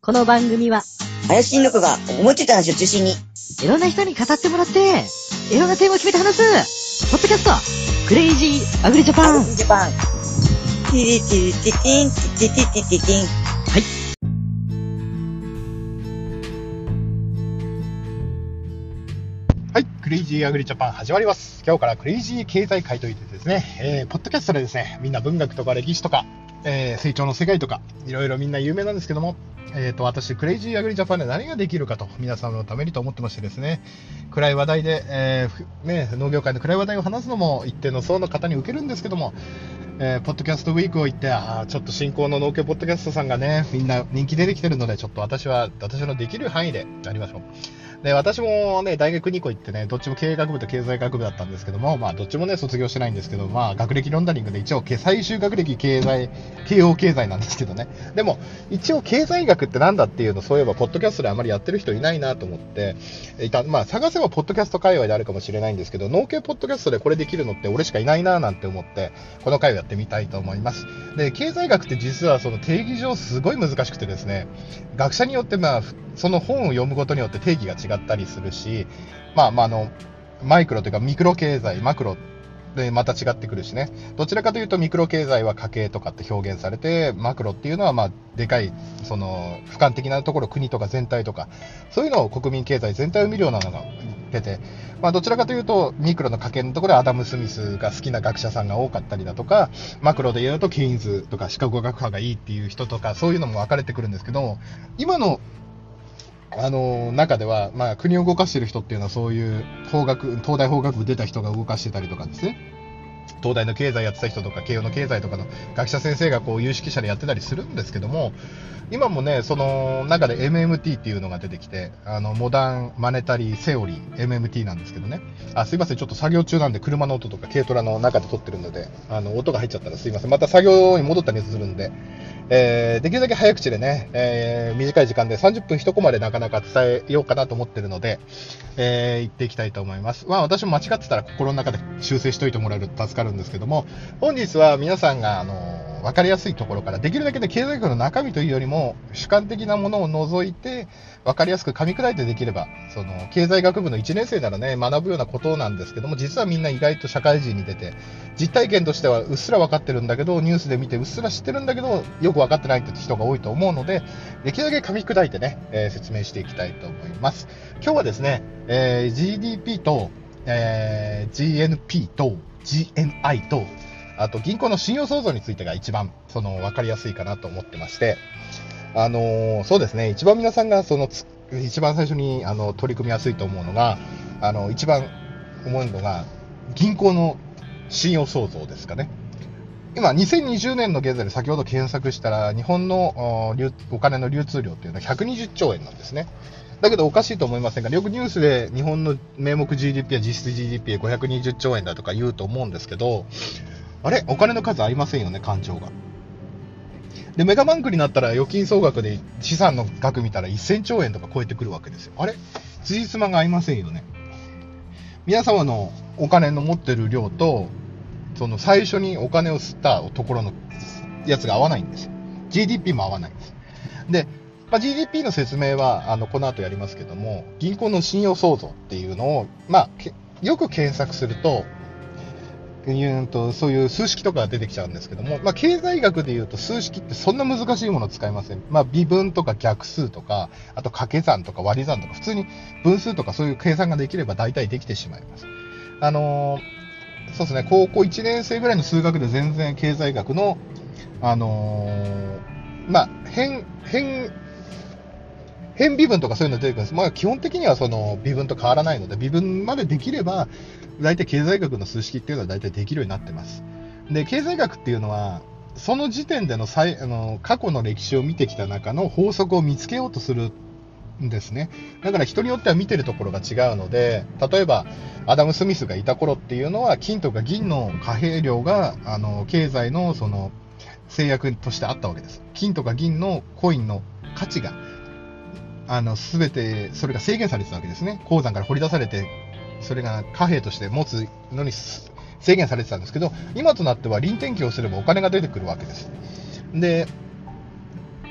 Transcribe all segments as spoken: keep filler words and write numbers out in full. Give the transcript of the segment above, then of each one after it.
この番組は林真の子が思いついた話を中心にいろんな人に語ってもらっていろんなテーマを決めて話すポッドキャストクレイジーアグリジャパンジャパンティリティリティティンティティティティティン。 はい。 はい、クレイジーアグリジャパン始まります。今日からクレイジー経済界といってですね、えー、ポッドキャストでですね、みんな文学とか歴史とか、えー、成長の世界とかいろいろみんな有名なんですけども、えーと私クレイジーアグリジャパンで何ができるかと皆さんのためにと思ってましてですね、暗い話題で、えーね、農業界の暗い話題を話すのも一定の層の方に受けるんですけども、えー、ポッドキャストウィークを言って、あちょっと新興の農協ポッドキャストさんがね、みんな人気出てきてるので、ちょっと私は私のできる範囲でやりましょう。で、私もね、大学にこ行ってね、どっちも経営学部と経済学部だったんですけども、まあ、どっちもね、卒業してないんですけど、まあ、学歴ロンダリングで一応、最終学歴経済、慶応経済なんですけどね。でも、一応、経済学ってなんだっていうの、そういえば、ポッドキャストであまりやってる人いないなと思って、いた、まあ、探せば、ポッドキャスト界隈であるかもしれないんですけど、農系ポッドキャストでこれできるのって俺しかいないななんて思って、この回をやってみたいと思います。で、経済学って実は、その定義上すごい難しくてですね、学者によって、まあ、その本を読むことによって定義が違ったりするし、まあまあ、あのマイクロというかミクロ経済、マクロでまた違ってくるしね。どちらかというとミクロ経済は家計とかって表現されて、マクロっていうのはまあでかいその俯瞰的なところ、国とか全体とかそういうのを国民経済全体を見るようなのが出て、まあ、どちらかというとミクロの家計のところでアダム・スミスが好きな学者さんが多かったりだとか、マクロで言うとケインズとかシカゴ学派がいいっていう人とか、そういうのも分かれてくるんですけど、今のあの中では、まあ、国を動かしている人っていうのはそういう法学、東大法学部出た人が動かしてたりとかですね、東大の経済やってた人とか慶応の経済とかの学者先生がこう有識者でやってたりするんですけども、今もねその中で エムエムティー っていうのが出てきて、あのモダンマネタリーセオリー エムエムティー なんですけどね、あすいません、ちょっと作業中なんで車の音とか軽トラの中で撮ってるので、あの音が入っちゃったらすいません。また作業に戻ったりするんで、えー、できるだけ早口でね、えー、短い時間でさんじゅっぷん一コマでなかなか伝えようかなと思ってるので、えー、言っていきたいと思います。まあ私も間違ってたら心の中で修正しといてもらえると助かるんですけども、本日は皆さんがあの分かりやすいところから、できるだけで経済学の中身というよりも主観的なものを除いて分かりやすく噛み砕いてできれば、その経済学部のいちねん生ならね学ぶようなことなんですけども、実はみんな意外と社会人に出て実体験としてはうっすら分かってるんだけど、ニュースで見てうっすら知ってるんだけどよく分かってないって人が多いと思うので、できるだけ噛み砕いてね、えー、説明していきたいと思います。今日はですね、えー、ジーディーピー と、えー、ジーエヌピー と ジーエヌアイ とあと銀行の信用創造についてが一番その分かりやすいかなと思ってまして、あのー、そうですね、一番皆さんがそのつ一番最初にあの取り組みやすいと思うのが、あの一番思うのが銀行の信用創造ですかね。今にせんにじゅうねんの現在で先ほど検索したら、日本の お, お金の流通量というのはひゃくにじゅっちょうえんなんですね。だけどおかしいと思いませんか？よくニュースで日本の名目 ジーディーピー は実質 ジーディーピー ごひゃくにじゅっちょうえんだとか言うと思うんですけど、あれお金の数ありませんよね、勘定が。でメガバンクになったら預金総額で資産の額見たらせんちょうえんとか超えてくるわけですよ。あれ辻褄が合いませんよね。皆様のお金の持ってる量とその最初にお金を吸ったところのやつが合わないんですよ。 ジーディーピー も合わないんです。で、まあ、ジーディーピー の説明はあのこの後やりますけども、銀行の信用創造っていうのを、まあ、よく検索するとうんとそういう数式とかが出てきちゃうんですけども、まあ、経済学でいうと数式ってそんな難しいものを使いません。まあ、微分とか逆数とか、あと掛け算とか割り算とか、普通に分数とかそういう計算ができれば大体できてしまいます。あのー、そうですね、高校いちねん生ぐらいの数学で全然経済学の、あのー、まあ、変、変、変微分とかそういうの出てくるんです。まあ、基本的にはその微分と変わらないので、微分までできれば大体経済学の数式っていうのは大体できるようになってます。で、経済学っていうのはその時点での際あの過去の歴史を見てきた中の法則を見つけようとするんですね。だから人によっては見てるところが違うので、例えばアダム・スミスがいた頃っていうのは金とか銀の貨幣量があの経済のその制約としてあったわけです。金とか銀のコインの価値があの全てそれが制限されてたわけですね。鉱山から掘り出されてそれが貨幣として持つのに制限されてたんですけど、今となっては臨転機をすればお金が出てくるわけです。で、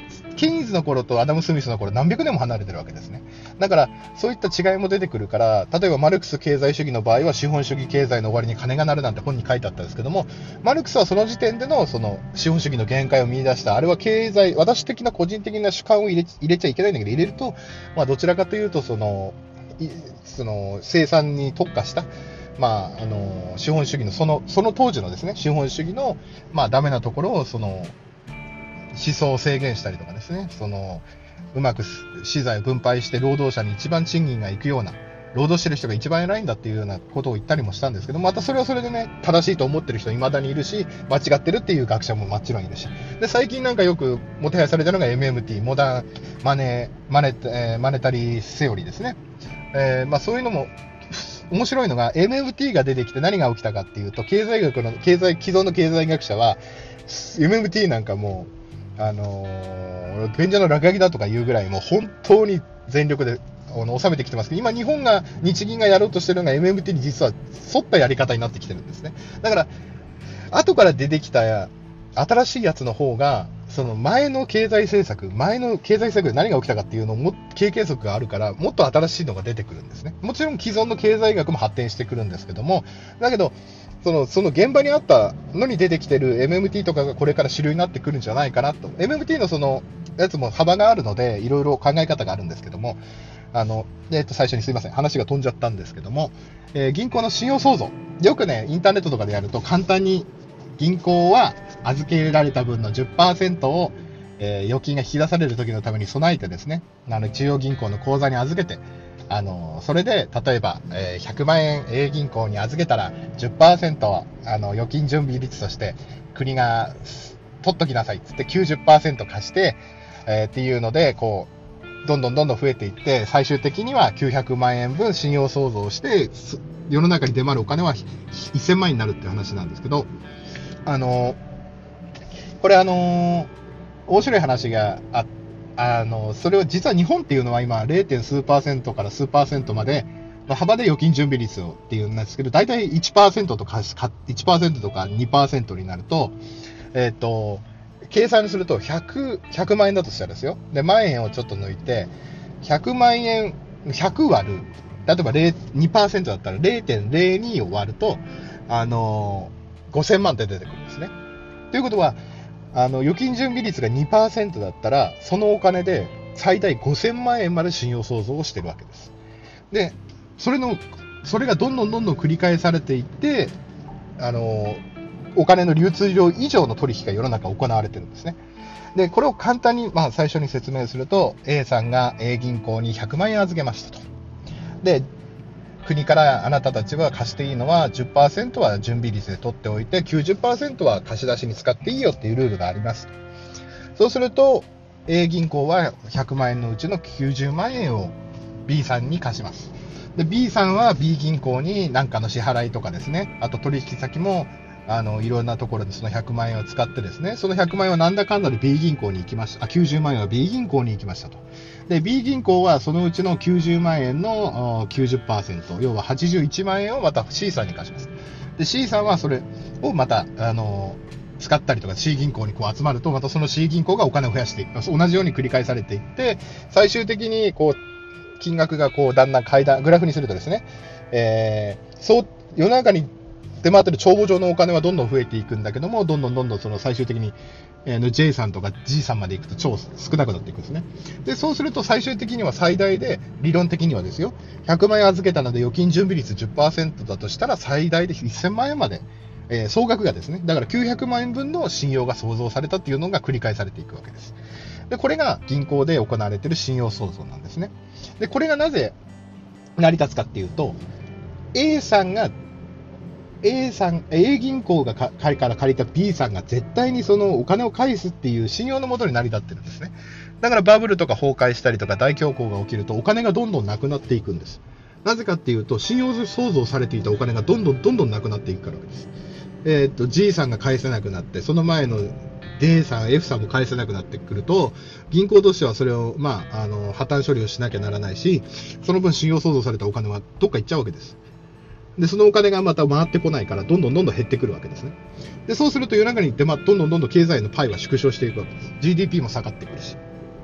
ケインズの頃とアダム・スミスの頃何百年も離れてるわけですね。だからそういった違いも出てくるから、例えばマルクス経済主義の場合は資本主義経済の終わりに金が鳴るなんて本に書いてあったんですけども、マルクスはその時点でのその資本主義の限界を見出した。あれは経済、私的な個人的な主観を入れ、入れちゃいけないんだけど、入れると、まあ、どちらかというとそのその生産に特化した、まあ、あの資本主義のその、その当時のですね、資本主義の、まあ、ダメなところをその思想を制限したりとかですね、そのうまく資材を分配して労働者に一番賃金がいくような、労働してる人が一番偉いんだっていうようなことを言ったりもしたんですけど、またそれはそれでね、正しいと思ってる人未だにいるし、間違ってるっていう学者ももちろんいるし、で最近なんかよくもてはやされたのが エムエムティー、モダンマネマネ、えー、マネタリーセオリーですね。えーまあ、そういうのも面白いのが エムエムティー が出てきて何が起きたかっていうと、経済学の経済既存の経済学者は エムエムティー なんかもうあのー、便所の落書きだとかいうぐらいもう本当に全力で収めてきてますけど、今日本が日銀がやろうとしてるのが エムエムティー に実は沿ったやり方になってきてるんですね。だから後から出てきた新しいやつの方がその前の経済政策、前の経済政策で何が起きたかっていうのも経験則があるから、もっと新しいのが出てくるんですね。もちろん既存の経済学も発展してくるんですけども、だけどその、その現場にあったのに出てきてる エムエムティー とかがこれから主流になってくるんじゃないかなと。エムエムティー のそのやつも幅があるので、いろいろ考え方があるんですけども、あの、えっと、最初にすいません、話が飛んじゃったんですけども、えー、銀行の信用創造。よくね、インターネットとかでやると簡単に銀行は預けられた分の じゅっパーセント を、えー、預金が引き出される時のために備えてですね、あの中央銀行の口座に預けて、あのそれで例えば、えー、ひゃくまんえん A 銀行に預けたら じゅっパーセント はあの預金準備率として国が取っときなさいっつって きゅうじゅっパーセント 貸して、えー、っていうのでこうどんどんどんどん増えていって、最終的にはきゅうひゃくまんえんぶん信用創造して世の中に出回るお金はせんまんえんになるっていう話なんですけど、あのこれあの面白い話があって、あのそれを実は日本っていうのは今 ゼロ. 数パーセントから数パーセントまでの幅で預金準備率をっていうんですけど、大体 いちパーセント とか いちパーセント とか にパーセント になると、えっと計算するとひゃく、ひゃくまんえんだとしたらですよ。で万円をちょっと抜いてひゃくまんえんひゃく割る、例えば にパーセント だったら ゼロてんゼロに を割るとあのごせんまんって出てくるんですね。ということはあの預金準備率が にパーセント だったらそのお金で最大ごせんまんえんまで信用創造をしているわけです。でそれのそれがどんどんどんどん繰り返されていって、あのお金の流通量以上の取引が世の中行われているんですね。でこれを簡単に、まあ、最初に説明すると A さんが A 銀行にひゃくまんえん預けましたと。で国からあなたたちは貸していいのは じゅっパーセント は準備率で取っておいて きゅうじゅっパーセント は貸し出しに使っていいよっていうルールがあります。そうすると A 銀行はひゃくまんえんのうちのきゅうじゅうまんえんを B さんに貸します。で B さんは B 銀行に何かの支払いとかですね、あと取引先もあのいろんなところでそのひゃくまんえんを使ってですね、そのひゃくまんえんはなんだかんだで B 銀行に行きました。あきゅうじゅうまんえんは B 銀行に行きましたと。で B 銀行はそのうちのきゅうじゅうまんえんの きゅうじゅっパーセント、 要ははちじゅういちまんえんをまた C さんに貸します。で C さんはそれをまたあの使ったりとか C 銀行にこう集まると、またその C 銀行がお金を増やしていく、同じように繰り返されていって、最終的にこう金額がこうだんだん階段グラフにするとですね、えー、そう世の中に出回ってる帳簿上のお金はどんどん増えていくんだけども、どんどんどんどんその最終的に、えー、J さんとか G さんまでいくと超少なくなっていくんですね。でそうすると最終的には最大で理論的にはですよ、ひゃくまんえん預けたので預金準備率 じゅっパーセント だとしたら最大でせんまんえんまで、えー、総額がですね、だからきゅうひゃくまんえんぶんの信用が創造されたっていうのが繰り返されていくわけです。でこれが銀行で行われている信用創造なんですね。でこれがなぜ成り立つかっていうと、 A さんがA さん、A 銀行がから借りた B さんが絶対にそのお金を返すっていう信用のもとに成り立ってるんですね。だからバブルとか崩壊したりとか大恐慌が起きるとお金がどんどんなくなっていくんです。なぜかっていうと、信用創造されていたお金がどんどんどんどんなくなっていくからです。えー、っと G さんが返せなくなって、その前の D さん、F さんも返せなくなってくると、銀行としてはそれを、まあ、あの破綻処理をしなきゃならないし、その分信用創造されたお金はどっか行っちゃうわけです。でそのお金がまた回ってこないからどんどんどんどん減ってくるわけですね。でそうすると夜中に行って、まあ、どんどんどんどん経済のパイは縮小していくわけです。 ジーディーピー も下がってくるし、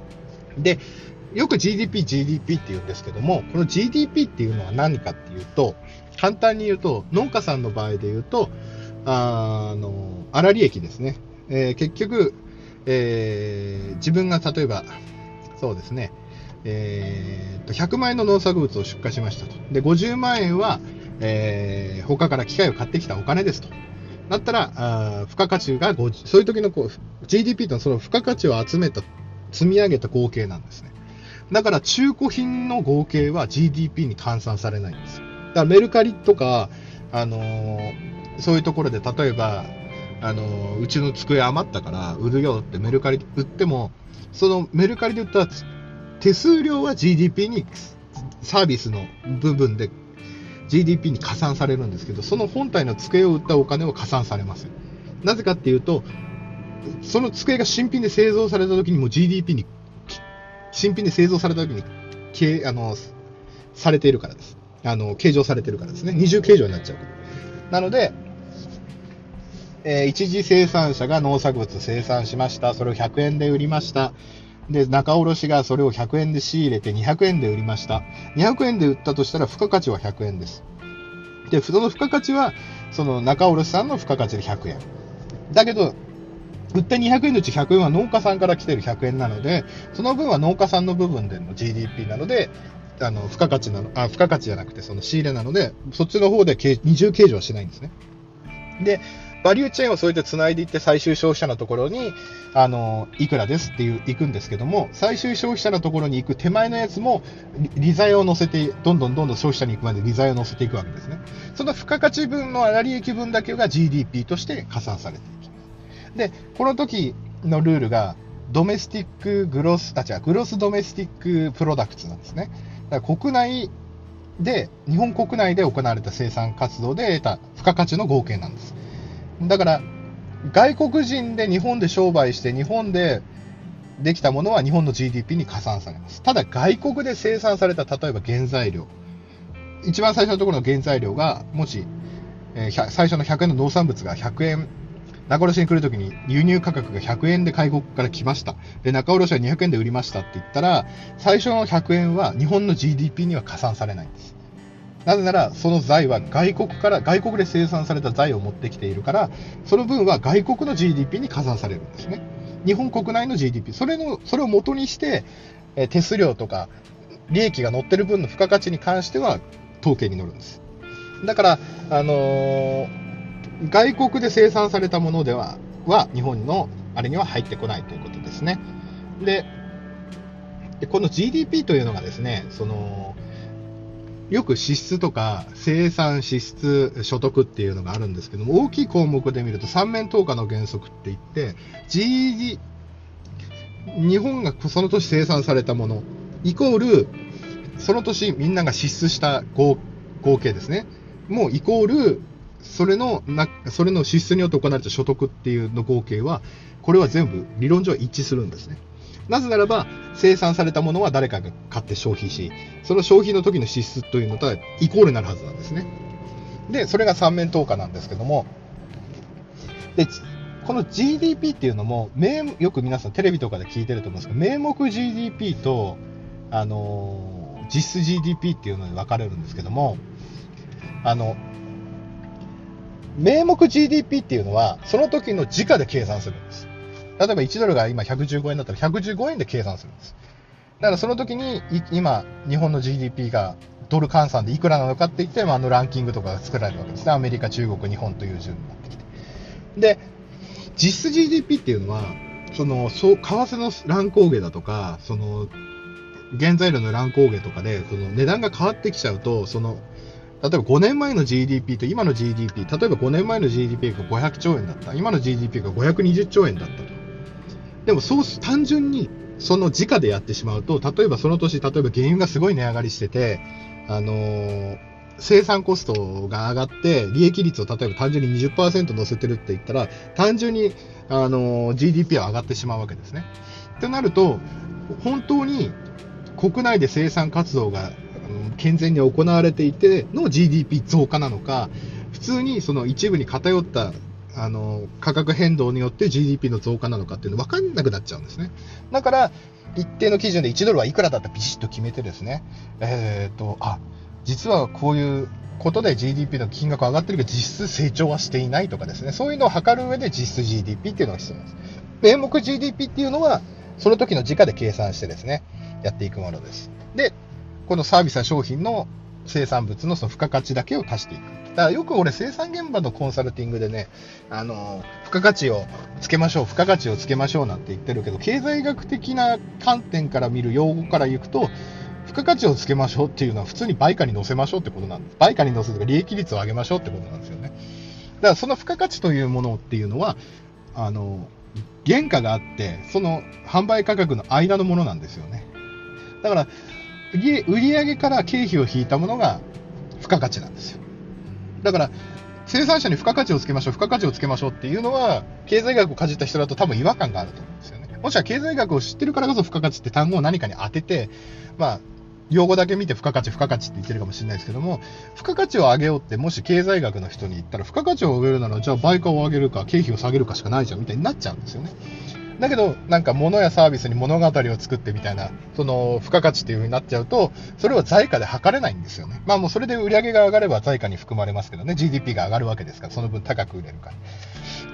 で、よく ジーディーピー、ジーディーピー って言うんですけども、この ジーディーピー っていうのは何かっていうと、簡単に言うと、農家さんの場合で言うと、あの、粗利益ですね。えー、結局、えー、自分が例えば、そうですね、えー、とひゃくまんえんの農作物を出荷しましたと。で、ごじゅうまんえんは、えー、他から機械を買ってきたお金ですと。だったら、あ付加価値がごじゅう、そういう時のこう ジーディーピー というのはその付加価値を集めた、積み上げた合計なんですね。だから中古品の合計は ジーディーピー に換算されないんですよ。だからメルカリとか、あのー、そういうところで例えば、あのー、うちの机余ったから売るよってメルカリで売っても、そのメルカリで売った手数料は ジーディーピー にサービスの部分で ジーディーピー に加算されるんですけど、その本体の机を売ったお金は加算されません。なぜかっていうと、その机が新品で製造された時にも ジーディーピー に新品で製造された時に計あのされているからです。あの計上されているからですね。二重計上になっちゃうから。なので、えー、一次生産者が農作物生産しました。それをひゃくえんで売りました。で、仲卸がそれをひゃくえんで仕入れてにひゃくえんで売りました。にひゃくえんで売ったとしたら付加価値はひゃくえんです。で、その付加価値はその仲卸さんの付加価値でひゃくえん。だけど、売ったにひゃくえんのうちひゃくえんは農家さんから来てるひゃくえんなので、その分は農家さんの部分での ジーディーピー なので、あの付加価値なのあ付加価値じゃなくてその仕入れなので、そっちの方で二重計上はしないんですね。で、バリューチェーンをそうやって繋いでいって最終消費者のところにあのいくらですっていう行くんですけども、最終消費者のところに行く手前のやつも利材を乗せてどんどんどんどん消費者に行くまで利材を乗せていくわけですね。その付加価値分の粗利益分だけが ジーディーピー として加算されていきます。で、この時のルールがドメスティックグロスあ違うグロスドメスティックプロダクツなんですね。だから国内で日本国内で行われた生産活動で得た付加価値の合計なんです。だから外国人で日本で商売して日本でできたものは日本の ジーディーピー に加算されます。ただ外国で生産された例えば原材料、一番最初のところの原材料がもし、えー、最初のひゃくえんの農産物がひゃくえん、仲卸に来るときに輸入価格がひゃくえんで外国から来ました。で、仲卸はにひゃくえんで売りましたって言ったら、最初のひゃくえんは日本の ジーディーピー には加算されないんです。なぜなら、その財は外国から、外国で生産された財を持ってきているから、その分は外国の ジーディーピー に加算されるんですね。日本国内の ジーディーピー、それの、それを元にして、え手数料とか、利益が乗ってる分の付加価値に関しては、統計に乗るんです。だから、あのー、外国で生産されたものでは、は日本のあれには入ってこないということですね。で、でこの ジーディーピー というのがですね、その、よく支出とか生産支出所得っていうのがあるんですけども、大きい項目で見ると三面投下の原則って言って、ジーディー、日本がその年生産されたもの、イコール、その年みんなが支出した合計ですね。もうイコール、それのな、それの支出によって行われた所得っていうの合計は、これは全部理論上一致するんですね。なぜならば、生産されたものは誰かが買って消費し、その消費の時の支出というのとはイコールになるはずなんですね。で、それが三面投下なんですけども、で、この ジーディーピー っていうのも、名よく皆さんテレビとかで聞いてると思うんですけど、名目 ジーディーピー と、あのー、実質 ジーディーピー っていうのに分かれるんですけども、あの、名目 ジーディーピー っていうのは、その時の時価で計算するんです。例えばいちドルが今ひゃくじゅうごえんだったらひゃくじゅうごえんで計算するんです。だからその時に今日本の ジーディーピー がドル換算でいくらなのかって言って、あのランキングとかが作られるわけですね。アメリカ、中国、日本という順になってきて。で、実質 ジーディーピー っていうのは、その、そう、為替の乱高下だとか、その、原材料の乱高下とかで、その値段が変わってきちゃうと、その、例えばごねんまえの ジーディーピー と今の ジーディーピー、例えばごねんまえの ジーディーピー がごひゃくちょうえんだった。今の ジーディーピー がごひゃくにじゅっちょうえんだったと。でもそう単純にその時価でやってしまうと、例えばその年、例えば原油がすごい値上がりしてて、あのー、生産コストが上がって利益率を例えば単純に にじゅっパーセント 乗せてるって言ったら、単純に、あのー、ジーディーピー は上がってしまうわけですね。ってなると、本当に国内で生産活動が健全に行われていての ジーディーピー 増加なのか、普通にその一部に偏ったあの価格変動によって ジーディーピー の増加なのかっていうの分かんなくなっちゃうんですね。だから一定の基準でいちドルはいくらだったらビシッと決めてですね、えー、とあ実はこういうことで ジーディーピー の金額上がってるけど実質成長はしていないとかですね、そういうのを測る上で実質 ジーディーピー っていうのが必要なんです。名目 ジーディーピー っていうのはその時の時価で計算してですねやっていくものです。でこのサービスや商品の生産物のその付加価値だけを足していく。だからよく俺生産現場のコンサルティングでね、あの付加価値をつけましょう付加価値をつけましょうなんて言ってるけど、経済学的な観点から見る用語から言うと付加価値をつけましょうっていうのは普通に売価に乗せましょうってことなんです。売価に乗せるとか利益率を上げましょうってことなんですよね。だからその付加価値というものっていうのはあの原価があってその販売価格の間のものなんですよね。だから売上から経費を引いたものが付加価値なんですよ。だから生産者に付加価値をつけましょう付加価値をつけましょうっていうのは経済学をかじった人だと多分違和感があると思うんですよね。もしくは経済学を知ってるからこそ付加価値って単語を何かに当てて、まあ用語だけ見て付加価値付加価値って言ってるかもしれないですけども、付加価値を上げようってもし経済学の人に言ったら付加価値を上げるならじゃあ売価を上げるか経費を下げるかしかないじゃんみたいになっちゃうんですよね。だけどなんか物やサービスに物語を作ってみたいなその付加価値っていう風になっちゃうとそれは財価で測れないんですよね。まあもうそれで売上が上がれば財価に含まれますけどね、 ジーディーピー が上がるわけですからその分高く売れるから。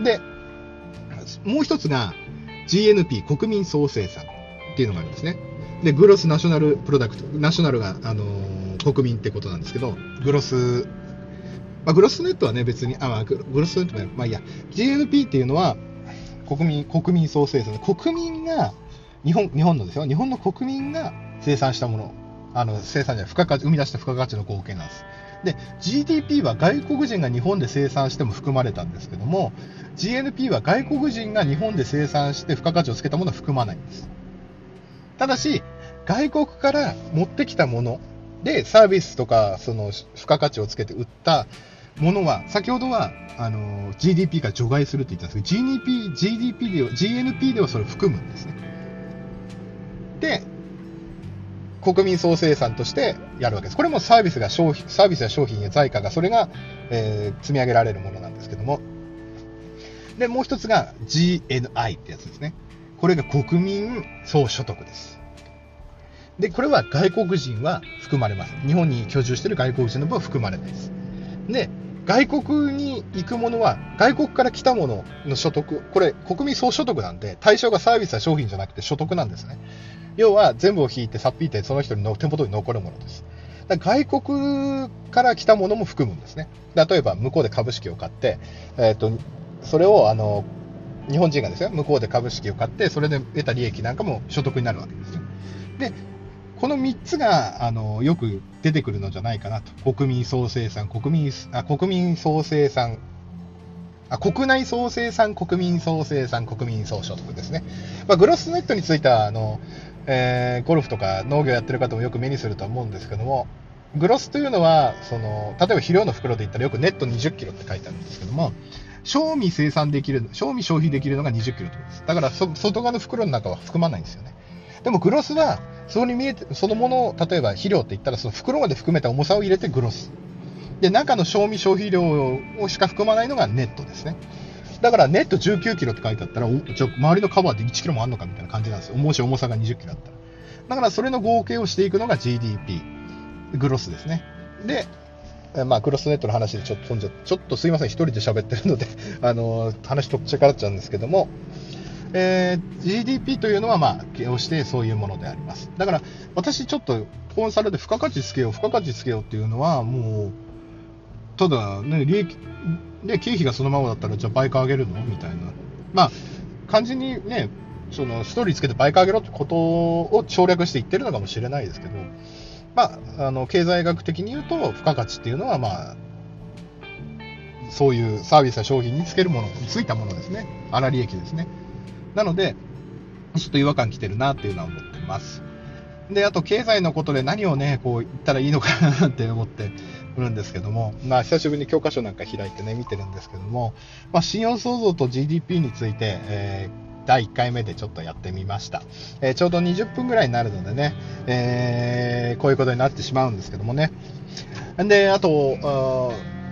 でもう一つが ジーエヌピー 国民総生産っていうのがあるんですね。でグロスナショナルプロダクト、ナショナルが、あのー、国民ってことなんですけど、グロス、まあ、グロスネットはね別にあ、まあ、グロスネットはまあいいや、 ジーエヌピー っていうのは国民、国民総生産、国民が日本、日本のですよ、日本の国民が生産したもの、あの生産じゃない付加価値、生み出した付加価値の合計なんです。で ジーディーピー は外国人が日本で生産しても含まれたんですけども、 ジーエヌピー は外国人が日本で生産して付加価値をつけたものは含まないんです。ただし外国から持ってきたものでサービスとかその付加価値をつけて売ったものは先ほどはあの ジーディーピー が除外するって言ったんですけど、 ジーディーピー、ジーディーピー では ジーエヌピー ではそれを含むんですね。で国民総生産としてやるわけです。これもサービスが商品、サービスや商品や財貨がそれが、えー、積み上げられるものなんですけども、でもう一つが ジーエヌアイ ってやつですね。これが国民総所得です。でこれは外国人は含まれます。日本に居住している外国人の分は含まれないです。で外国に行くものは外国から来たものの所得、これ国民総所得なんで対象がサービスや商品じゃなくて所得なんですね。要は全部を引いてさっぴいてその人の手元に残るものです。だから外国から来たものも含むんですね。例えば向こうで株式を買って、えーと、それをあの日本人がですよ、向こうで株式を買ってそれで得た利益なんかも所得になるわけですよ。でこのみっつがあのよく出てくるのじゃないかなと。国民総生産、国民あ国民総生産あ国内総生産、国民総生産、国民総所得ですね。まあ、グロスネットについてはあの、えー、ゴルフとか農業やってる方もよく目にすると思うんですけども、グロスというのはその例えば肥料の袋で言ったらよくネットにじゅっキロって書いてあるんですけども、賞味生産できる、賞味消費できるのがにじゅっキロということです。だからそ外側の袋の中は含まないんですよね。でもグロスはそこに見えてそのものを例えば肥料って言ったらその袋まで含めた重さを入れてグロスで、中の賞味消費量をしか含まないのがネットですね。だからネットじゅうきゅうキロって書いてあったら、おじゃ周りのカバーでいちキロもあんのかみたいな感じなんですよ。もし重さがにじゅっキロだったら。だからそれの合計をしていくのが ジーディーピー、グロスですね。で、まあグロスネットの話でちょっと飛んじゃちょっとすいません、一人で喋ってるのであの話とっちゃからっちゃうんですけども、えー、ジーディーピー というのはまあ形容してそういうものであります。だから私ちょっとコンサルで付加価値つけよう付加価値つけようっていうのはもうただね、利益で経費がそのままだったらじゃあ倍価上げるのみたいな、まあ単純にねそのストーリーつけて倍価上げろってことを省略して言ってるのかもしれないですけど、まああの経済学的に言うと付加価値っていうのはまあそういうサービスや商品につけるものについたものですね。粗利益ですね。なのでちょっと違和感きてるなっていうのは思ってます。であと経済のことで何をねこう言ったらいいのかなって思ってくるんですけども、まあ久しぶりに教科書なんか開いてね見てるんですけども、まあ、信用創造と ジーディーピー について、えー、だいいっかいめでちょっとやってみました。えー、ちょうどにじゅっぷんぐらいになるのでね、えー、こういうことになってしまうんですけどもね。であと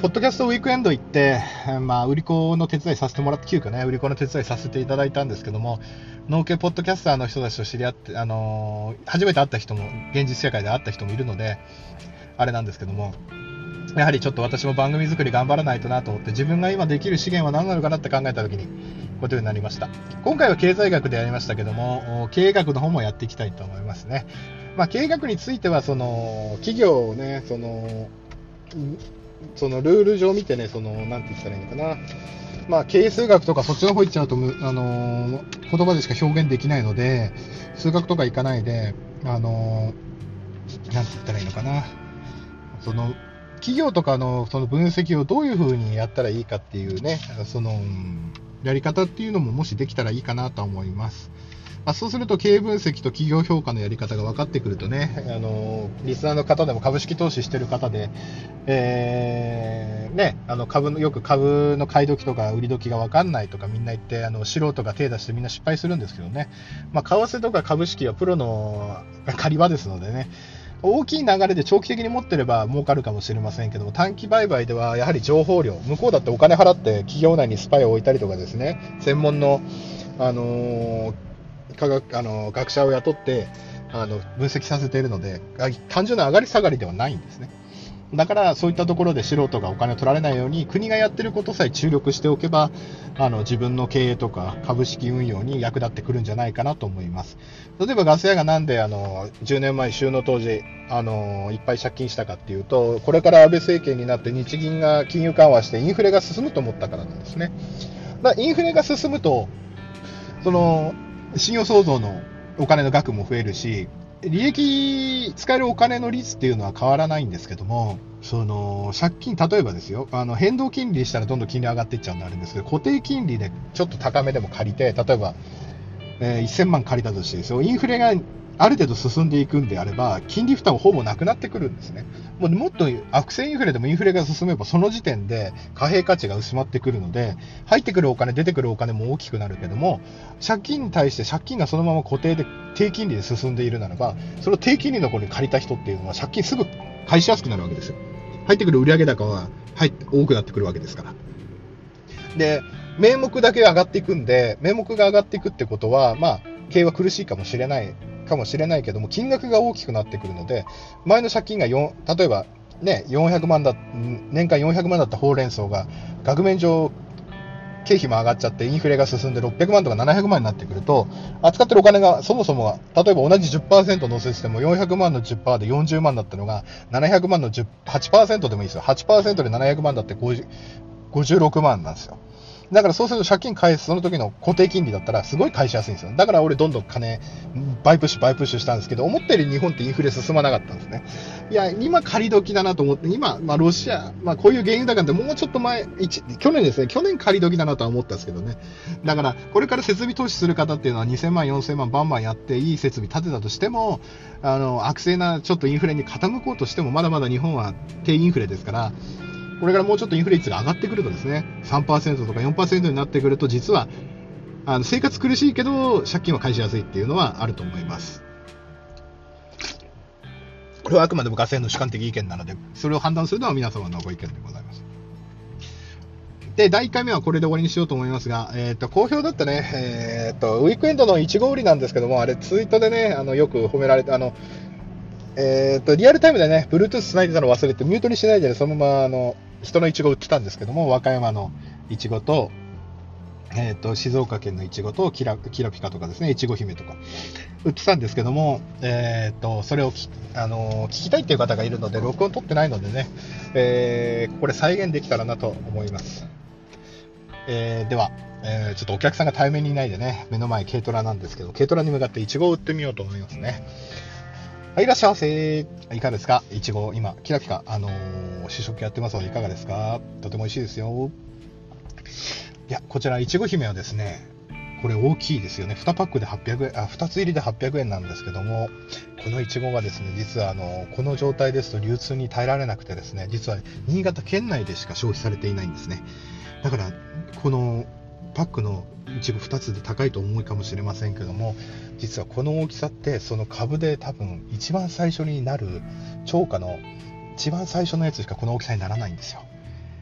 ポッドキャストウィークエンド行って、まあ、売り子の手伝いさせてもらって、急遽ね、売り子の手伝いさせていただいたんですけども、農系ポッドキャスターの人たちと知り合って、あのー、初めて会った人も、現実世界で会った人もいるので、あれなんですけども、やはりちょっと私も番組作り頑張らないとなと思って、自分が今できる資源は何なのかなって考えたときに、こういうことになりました。今回は経済学でやりましたけども、経営学の方もやっていきたいと思いますね。まあ、経営学については、その、企業をね、その、そのルール上見てね、その、なんて言ったらいいのかな。まあ、経営数学とかそっちの方行っちゃうと、あのー、言葉でしか表現できないので、数学とか行かないで、あのー、なんて言ったらいいのかな。その、企業とかのその分析をどういう風にやったらいいかっていうね、その、やり方っていうのももしできたらいいかなと思います。まあ、そうすると経営分析と企業評価のやり方が分かってくるとね、あのリスナーの方でも株式投資してる方で、えーね、あの株のよく株の買い時とか売り時が分かんないとかみんな言って、あの素人が手出してみんな失敗するんですけどね、まあ、為替とか株式はプロの狩り場ですのでね、大きい流れで長期的に持ってれば儲かるかもしれませんけども、短期売買ではやはり情報量、向こうだってお金払って企業内にスパイを置いたりとかですね、専門の、あのー科学あの学者を雇ってあの分析させているので、単純な上がり下がりではないんですね。だからそういったところで素人がお金を取られないように、国がやってることさえ注力しておけば、あの自分の経営とか株式運用に役立ってくるんじゃないかなと思います。例えばガス屋がなんであのじゅうねんまえ就農当時あのいっぱい借金したかっていうと、これから安倍政権になって日銀が金融緩和してインフレが進むと思ったからなんですね。だからインフレが進むと、その信用創造のお金の額も増えるし、利益使えるお金の率っていうのは変わらないんですけども、その借金、例えばですよ、あの変動金利にしたらどんどん金利上がっていっちゃうんであるんですけど、固定金利でちょっと高めでも借りて、例えば、えー、せんまん借りたとしてですよ、インフレがある程度進んでいくんであれば、金利負担はほぼなくなってくるんですね。もうもっと悪性インフレでもインフレが進めば、その時点で貨幣価値が薄まってくるので、入ってくるお金、出てくるお金も大きくなるけども、借金に対して借金がそのまま固定で低金利で進んでいるならば、その低金利の頃に借りた人っていうのは借金すぐ返しやすくなるわけですよ。入ってくる売上高は入って多くなってくるわけですから。で、名目だけ上がっていくんで、名目が上がっていくってことは、まあ、経営は苦しいかもしれないかもしれないけども、金額が大きくなってくるので、前の借金がよん、例えばね、よんひゃくまんだ、年間よんひゃくまんだったほうれん草が、額面上、経費も上がっちゃって、インフレが進んでろっぴゃくまんとかななひゃくまんになってくると、扱ってるお金がそもそもは、例えば同じ じゅっパーセント 乗せてもよんひゃくまんの じゅっパーセント でよんじゅうまんだったのが、ななひゃくまんのじゅう はちパーセント でもいいですよ。はちパーセント でななひゃくまんだってごじゅう、ごじゅうろくまんなんですよ。だからそうすると借金返すその時の固定金利だったらすごい返しやすいんですよ。だから俺どんどん金バイプッシュバイプッシュしたんですけど、思ったより日本ってインフレ進まなかったんですね。いや今借り時だなと思って、今、まあ、ロシア、まあ、こういう原油高ってもうちょっと前、去年ですね、去年借り時だなとは思ったんですけどね。だからこれから設備投資する方っていうのはにせんまんよんせんまんバンバンやっていい設備建てたとしても、あの悪性なちょっとインフレに傾こうとしてもまだまだ日本は低インフレですから、これからもうちょっとインフレ率が上がってくるとですね、さんパーセントとか よんパーセント になってくると、実はあの生活苦しいけど借金は返しやすいっていうのはあると思います。これはあくまでもガセの主観的意見なので、それを判断するのは皆様のご意見でございます。で、だいいっかいめはこれで終わりにしようと思いますが、えー、と好評だったね、えー、とウィークエンドのいちご売りなんですけども、あれツイートでね、あのよく褒められて、あのえー、とリアルタイムでね Bluetooth つないでたの忘れてミュートにしないで、ね、そのままあの人のいちご売ってたんですけども、和歌山のいちごと、えー、と静岡県のいちごとキラ、キラピカとかですね、いちご姫とか売ってたんですけども、えー、とそれをき、あのー、聞きたいっていう方がいるので録音取ってないのでね、えー、これ再現できたらなと思います。えー、では、えー、ちょっとお客さんが対面にいないでね、目の前軽トラなんですけど、軽トラに向かっていちごを売ってみようと思いますね。はい、いらっしゃいませ。いかがですか？いちご、今、キラキラ、あのー、試食やってますので、いかがですか？とても美味しいですよ。いや、こちら、いちご姫はですね、これ大きいですよね。にパックではっぴゃくえん、あ、ふたつ入りではっぴゃくえんなんですけども、このいちごがですね、実はあの、この状態ですと流通に耐えられなくてですね、実は新潟県内でしか消費されていないんですね。だから、このパックのいちごふたつで高いと思うかもしれませんけども、実はこの大きさってその株で多分一番最初になる超過の一番最初のやつしかこの大きさにならないんですよ。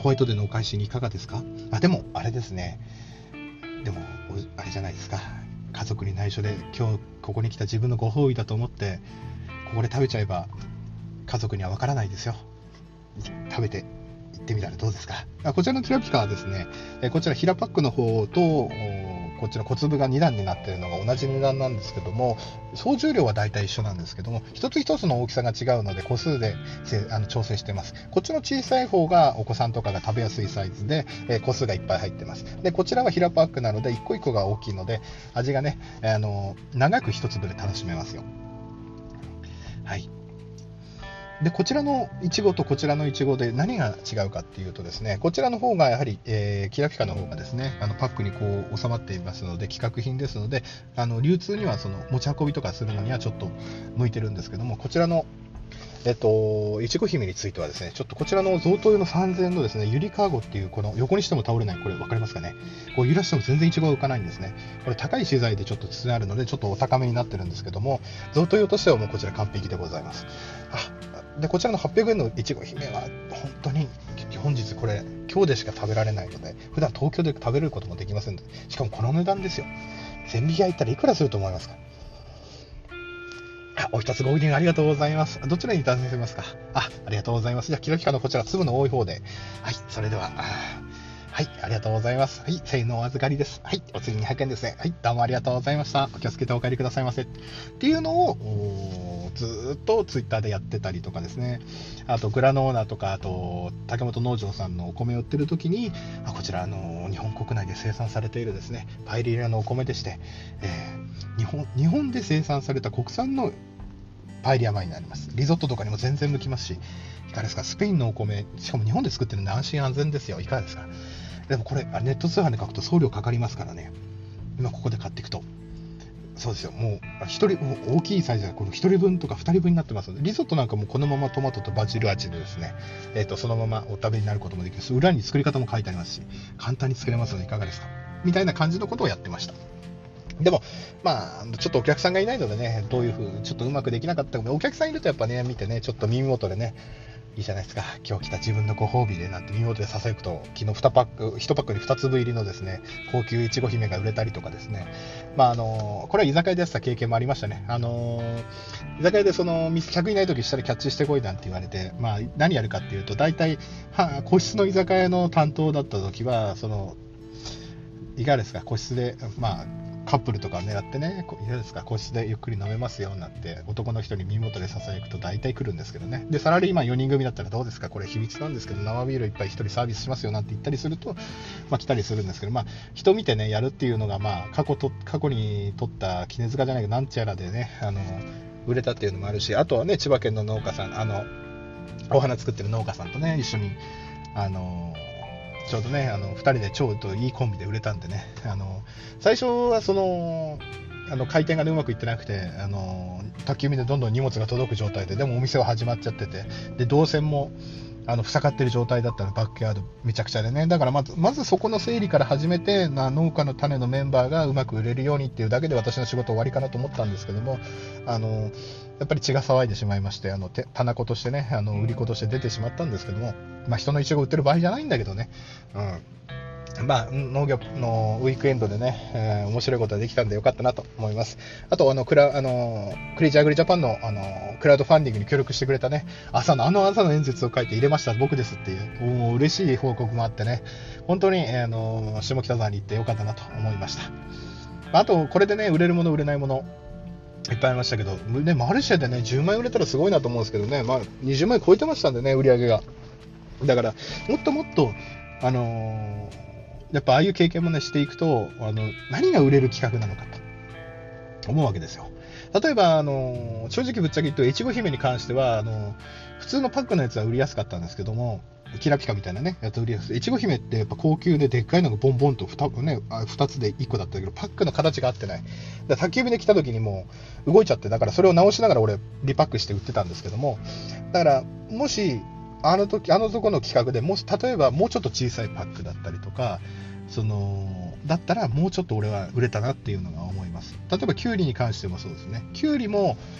ホワイトデーのお返しにいかがですか？あ、でもあれですね、でもあれじゃないですか、家族に内緒で今日ここに来た自分のご褒美だと思ってここで食べちゃえば家族にはわからないですよ。食べて行ってみたらどうですか？あ、こちらのキラピカはですね、えこちら平パックの方とこっちの小粒がに段になっているのが同じ値段なんですけども、総重量はだいたい一緒なんですけども、一つ一つの大きさが違うので個数であの調整してます。こっちの小さい方がお子さんとかが食べやすいサイズで、え個数がいっぱい入ってます。でこちらは平パックなので一個一個が大きいので味がね、あの長く一粒で楽しめますよ。はい。でこちらのいちごとこちらのいちごで何が違うかっていうとですね、こちらの方がやはり、えー、キラピカの方がですね、あのパックにこう収まっていますので規格品ですので、あの流通にはその持ち運びとかするのにはちょっと向いてるんですけども、こちらのえっと、いちご姫についてはですね、ちょっとこちらの贈答用のさんぜんえんのですね、ゆりかごっていうこの横にしても倒れない、これ分かりますかね、こう揺らしても全然いちごが浮かないんですね。これ高い資材でちょっと包んであるのでちょっとお高めになってるんですけども、贈答用としてはもうこちら完璧でございます。あでこちらのはっぴゃくえんのいちご姫は本当に本日これ今日でしか食べられないので、普段東京で食べれることもできませんので、しかもこの値段ですよ。千匹屋行ったらいくらすると思いますか？あ、お一つご入店ありがとうございます。どちらにいただけますか？あ、ありがとうございます。じゃあキラピカのこちら粒の多い方で、はい、それでははい、ありがとうございます。はい、せんえんのお預かりです。はい、お釣りにひゃくえんですね。はい、どうもありがとうございました。お気をつけてお帰りくださいませ。っていうのをずーっとツイッターでやってたりとかですね。あとグラノーナとか、あと竹本農場さんのお米を売ってる時に、あこちらあの日本国内で生産されているですね、パエリアのお米でして、えー、日本日本で生産された国産のパエリア米になります。リゾットとかにも全然向きますし、いかがですか？スペインのお米、しかも日本で作ってるんで安心安全ですよ。いかがですか？でもこれネット通販で買うと送料かかりますからね。今ここで買っていくとそうですよ、もう一人もう大きいサイズがこのひとりぶんとかふたりぶんになってますので、リゾットなんかもこのままトマトとバジル味でですね、えー、とそのままお食べになることもできます。裏に作り方も書いてありますし、簡単に作れますのでいかがですかみたいな感じのことをやってました。でもまあちょっとお客さんがいないのでね、どういうふうちょっとうまくできなかったので、お客さんいるとやっぱね見てね、ちょっと耳元でね、いいじゃないですか、今日来た自分のご褒美でなんて耳元でささやくと、昨日にパックいちパックにに粒入りのですね高級いちご姫が売れたりとかですね、まああのこれは居酒屋でやってた経験もありましたね。あの居酒屋でその客いない時下でキャッチしてこいなんて言われて、まあ何やるかっていうと、大体は個室の居酒屋の担当だった時はそのいかがですか、個室でまあカップルとかを狙ってね、いかがですか、個室でゆっくり飲めますよなんて男の人に耳元でささやくと大体来るんですけどね。でサラリーマンよにん組だったらどうですか、これ秘密なんですけど生ビールいっぱいひとりサービスしますよなんて言ったりすると、まあ来たりするんですけど、まあ人見てねやるっていうのが、まあ過去と過去に取った絹塚じゃないけどなんちゃらでね、あの売れたっていうのもあるし、あとはね千葉県の農家さん、あのお花作ってる農家さんとね一緒にあのちょうどねあのふたりでちょうどいいコンビで売れたんでね、あの最初はそのあの回転が、ね、うまくいってなくて、あの宅急便でどんどん荷物が届く状態で、でもお店は始まっちゃってて、で動線もあの塞がってる状態だったの、バックヤードめちゃくちゃでね、だからまずまずそこの整理から始めて、な農家の種のメンバーがうまく売れるようにっていうだけで私の仕事終わりかなと思ったんですけども、あのやっぱり血が騒いでしまいまして、あの棚子としてね、あの売り子として出てしまったんですけども、まあ、人のイチゴ売ってる場合じゃないんだけどね、うん、まあ農業のウィークエンドでね、えー、面白いことができたんでよかったなと思います。あとあのクラあのクレイジーアグリジャパンのあのクラウドファンディングに協力してくれたね、朝のあの朝の演説を書いて入れました僕ですっていう、もう嬉しい報告もあってね、本当にあの下北沢に行ってよかったなと思いました。あとこれでね売れるもの売れないものいっぱいありましたけど、ね、マルシェでねじゅうまんえん売れたらすごいなと思うんですけどね、まあ、にじゅうまんえん超えてましたんでね、売り上げが。だからもっともっとあのーやっぱああいう経験もねしていくと、あの何が売れる企画なのかと思うわけですよ。例えばあの正直ぶっちゃけ言うといちご姫に関してはあの普通のパックのやつは売りやすかったんですけども、キラピカみたいなねやつ売りやすい。いちご姫ってやっぱ高級ででっかいのがボンボンと 2, ね、ふたつでいっこだったけど、パックの形が合ってない。だから宅急便で来た時にもう動いちゃって、だからそれを直しながら俺リパックして売ってたんですけども、だからもしあの時あのとこの企画でもし例えばもうちょっと小さいパックだったりとか、そのだったらもうちょっと俺は売れたなっていうのが思います。例えばキュウリに関してもそうですね。キュウリも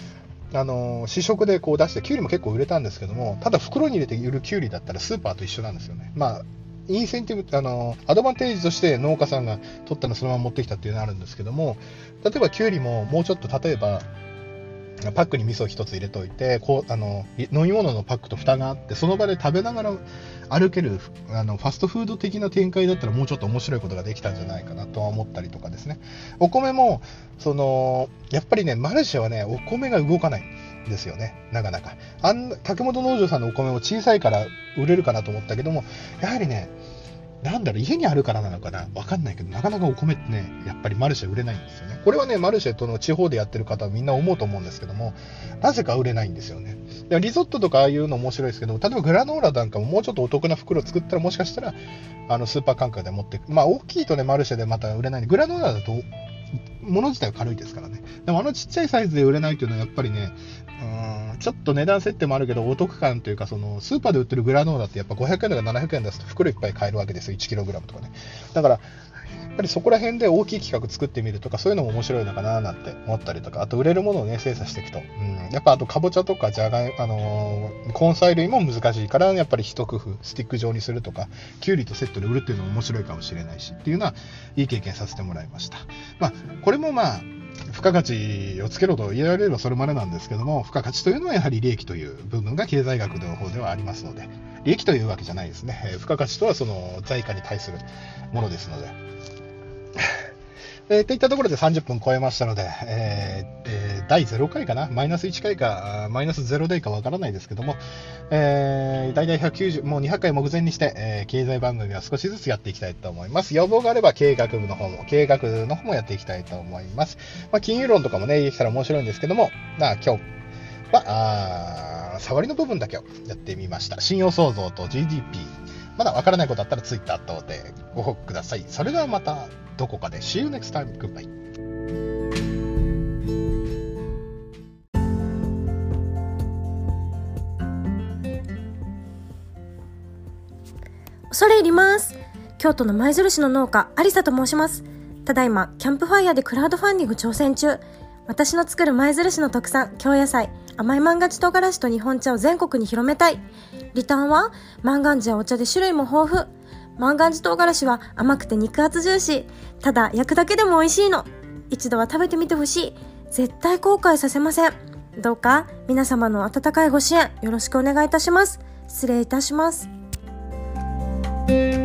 あの試食でこう出して、きゅうりも結構売れたんですけども、ただ袋に入れて売るきゅうりだったらスーパーと一緒なんですよね。まあインセンティブ、あのアドバンテージとして農家さんが取ったのそのまま持ってきたっていうのがあるんですけども、例えばきゅうりももうちょっと、例えばパックに味噌を一つ入れといて、こうあの飲み物のパックと蓋があって、その場で食べながら歩けるあのファストフード的な展開だったら、もうちょっと面白いことができたんじゃないかなとは思ったりとかですね。お米もそのやっぱりね、マルシェはね、お米が動かないんですよね、なかなか。あん竹本農場さんのお米も小さいから売れるかなと思ったけども、やはりね、なんだろう、家にあるからなのかな、わかんないけど、なかなかお米ってね、やっぱりマルシェ売れないんですよね。これはね、マルシェとの地方でやってる方はみんな思うと思うんですけども、なぜか売れないんですよね。でリゾットとかああいうの面白いですけども、例えばグラノーラなんかももうちょっとお得な袋作ったら、もしかしたらあのスーパー感覚で持っていく。まあ大きいとね、マルシェでまた売れないんで、グラノーラだと物自体は軽いですからね。でもあのちっちゃいサイズで売れないというのはやっぱりね、うーんちょっと値段設定もあるけど、お得感というか、そのスーパーで売ってるグラノーラってやっぱごひゃくえんとかななひゃくえん出すと袋いっぱい買えるわけですよ、いちキログラムとかね。だからやっぱりそこら辺で大きい企画作ってみるとか、そういうのも面白いのかななんて思ったりとか、あと売れるものをね、精査していくと、うん、やっぱあとかぼちゃとかじゃがい、あのー、根菜類も難しいから、やっぱり一工夫、スティック状にするとか、きゅうりとセットで売るっていうのも面白いかもしれないしっていうのは、いい経験させてもらいました。まあ、これもまあ、付加価値をつけろと言われればそれまでなんですけども、付加価値というのはやはり利益という部分が経済学の方ではありますので、利益というわけじゃないですね。えー、付加価値とはその財貨に対するものですので。えー、といったところでさんじゅっぷん超えましたので、えーえー、だいゼロかいかな、マイナスいっかいか、マイナスゼロデイかわからないですけども、えー、だいたいひゃくきゅうじゅう、もうにひゃっかい目前にして、えー、経済番組は少しずつやっていきたいと思います。要望があれば経営学部の方も、経営学の方もやっていきたいと思います。まあ、金融論とかもね、できたら面白いんですけども、なあ今日は、あ触りの部分だけをやってみました。信用創造と ジーディーピー。まだわからないことあったらツイッター等でご報告ください。それではまたどこかで。See you next time. Goodbye. 恐れ入ります。京都の舞鶴市の農家有沙と申します。ただいまキャンプファイヤーでクラウドファンディング挑戦中。私の作る舞鶴市の特産京野菜甘い万願寺唐辛子と日本茶を全国に広めたい。リターンは万願寺やお茶で種類も豊富。万願寺唐辛子は甘くて肉厚ジューシー。ただ焼くだけでも美味しいの。一度は食べてみてほしい。絶対後悔させません。どうか皆様の温かいご支援よろしくお願いいたします。失礼いたします。